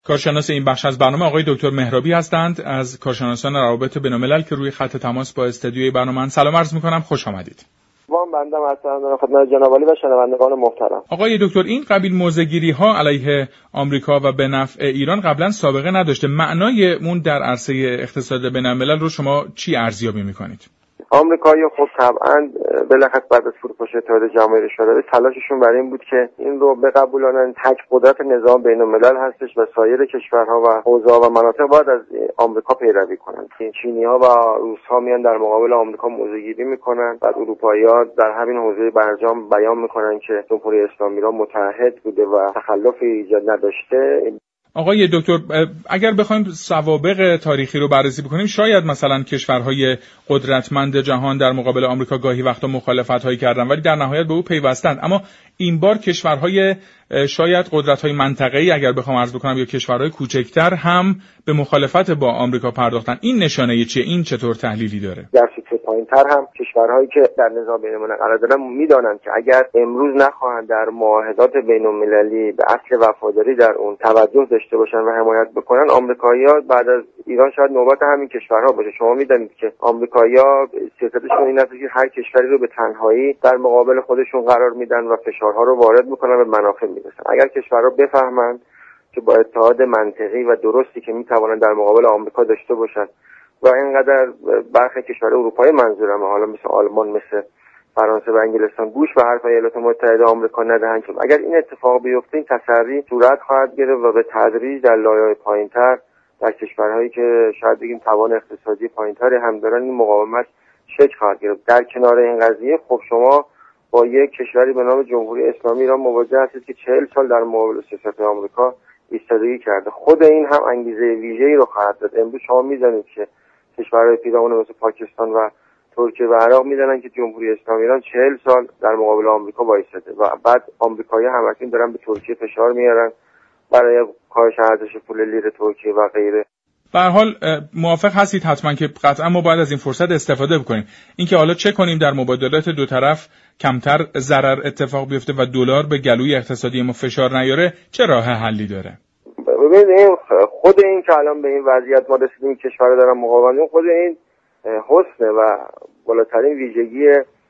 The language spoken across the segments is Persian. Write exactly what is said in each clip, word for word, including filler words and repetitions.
کارشناس این بخش از برنامه آقای دکتر مهرابی هستند از کارشناسان روابط بین‌الملل که روی خط تماس با استودیوی برنامه. سلام عرض می‌کنم، خوش آمدید. وام بنده مثلا خدمت جناب عالی و شنوندگان محترم. آقای دکتر، این قبیل موضع‌گیری‌ها علیه آمریکا و به نفع ایران قبلا سابقه نداشته. معنای اون در عرصه اقتصاد بین‌الملل رو شما چی ارزیابی می‌کنید؟ آمریکایی‌ها خب طبعاً بالاخره بعد از فروپاشی اتحادیه جماهیر شوروی تلاششون برای این بود که این رو بقبولانن. تک قدرت نظام بین‌الملل هستش و سایر کشورها و حوزه‌ها و مناطق باید از آمریکا پیروی کنند. چینی‌ها و روس‌ها میان در مقابل آمریکا موضع‌گیری میکنن، بعد اروپایی‌ها در همین حوزه برجام بیان میکنن که جمهوری اسلامی را متحد بوده و تخلف ایجاد نداشته. آقای دکتر، اگر بخوایم سوابق تاریخی رو بررسی بکنیم، شاید مثلا کشورهای قدرتمند جهان در مقابل آمریکا گاهی وقتا مخالفت‌هایی کردن ولی در نهایت به او پیوستند. اما این بار کشورهای شاید قدرت‌های منطقه‌ای اگر بخوام عرض بکنم یا کشورهای کوچکتر هم به مخالفت با آمریکا پرداختن. این نشانه چیه؟ این چطور تحلیلی داره؟ در سطح پایین‌تر هم کشورهایی که در نظام بین‌المللی قرار دارن میدانند که اگر امروز نخواهند در معاهدات بین‌المللی به اصل وفاداری در اون توجه داشته باشن و حمایت بکنن، آمریکایی‌ها بعد از ایران شاید نوبت همین کشورها باشه. شما میدونید که آمریکایی‌ها سیاستشون این است که هر کشوری رو به تنهایی در مقابل خودشون قرار میدن و فشارها رو وارد میکنن و منافع میرسن. اگر کشورها بفهمند که با اتحاد منطقی و درستی که میتوانند در مقابل آمریکا داشته باشند و اینقدر برخی کشورهای اروپایی منظورم حالا مثل آلمان، مثل فرانسه و انگلستان گوش به حرف ایالات متحده آمریکا ندهند، که اگر این اتفاق بیفته این تسری صورت خواهد گرفت و به تدریج در لایه‌های پایین‌تر در کشورهایی که شاید بگیم توان اقتصادی پایین‌تری هم دارن این مقاومت شکل خواهد گرفت. در کنار این قضیه خب شما با یک کشوری به نام جمهوری اسلامی ایران مواجه هستید که چهل سال در مقابل سیاست آمریکا ایستادگی کرده. خود این هم انگیزه ویژه‌ای رو خواهد داد. امروز شما می‌دونید که کشورهای پیرامون مثل پاکستان و ترکیه و عراق میدونن که جمهوری اسلامی ایران چهل سال در مقابل آمریکا وایساده و بعد آمریکایی‌ها همکنون دارن به ترکیه فشار میارن برای کاهش ارزش پول لیر ترکیه و غیره. به هر حال موافق هستید حتما که قطعا ما باید از این فرصت استفاده بکنیم. اینکه حالا چه کنیم در مبادلات دو طرف کمتر ضرر اتفاق بیفته و دلار به گلوی اقتصادی ما فشار نیاره، چه راه حلی داره؟ ببینید خود این که الان به این وضعیت ما رسیدیم کشورها دارن مقاومت، خود این حسنه و بالاترین ویژگی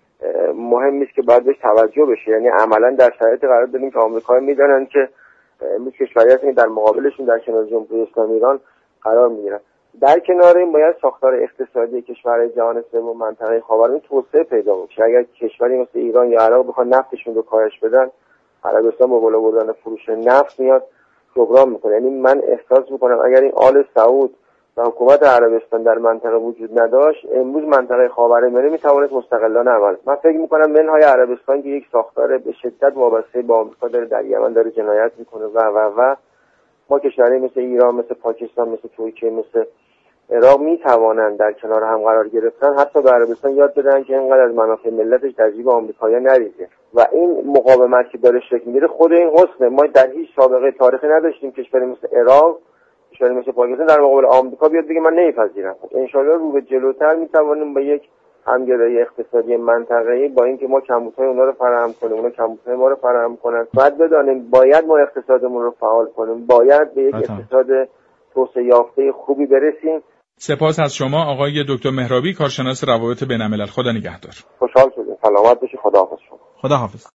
مهمی است که باید بهش توجه بشه. یعنی عملا در شرایطی قرار داریم که آمریکایی‌ها میدونن که این کشوری هستن در مقابلشون در کنار جمهوری اسلامی ایران قرار میگیرن. در کنار این باید ساختار اقتصادی کشورهای جهان سوم منطقه خاورمیانه توسعه پیدا بکنه. اگر کشوری مثل ایران یا عراق بخوان نفتشون رو کاهش بدن، عربستان با بالا بردن فروش نفت میاد جبران میکنه. یعنی من احساس میکنم اگر این آل سعود و حکومت عربستان در منطقه وجود نداشت، امروز منطقه خاورمیانه میتوانست مستقلانه عمل. من فکر میکنم منهای عربستان که یک ساختار به شدت وابسته به آمریکا داره، در یمن داره جنایت میکنه و و و ما کشورهای مثل ایران، مثل پاکستان، مثل ترکیه، مثل عراق میتوانند در کنار هم قرار گرفتن، حتی به عربستان یاد بدن که اینقدر از منافع ملتش در جیب آمریکایی‌ها نریزه. و این مقاومت که داره شکل میگیره خود این حسنه. ما در هیچ سابقه تاریخی نداشتیم کشوری مثل عراق، کشوری مثل پاکستان در مقابل آمریکا بیاد بگه من نمیپذیرم. ان شاءالله رو به جلوتر میتوانیم با یک همگرایی اقتصادی منطقه‌ای، با اینکه ما کمبودهای اونا رو فراهم کنیم، اونا کمبودهای ما رو فراهم کنن، باید بدانیم باید ما اقتصادمون رو فعال کنیم، باید به یک اقتصاد توسعه یافته خوبی برسیم. سپاس از شما آقای دکتر مهرابی، کارشناس روابط بین‌الملل. خدا نگهدار. خوشحال شدیم. سلامت باشید. خداحافظ شما. خداحافظ.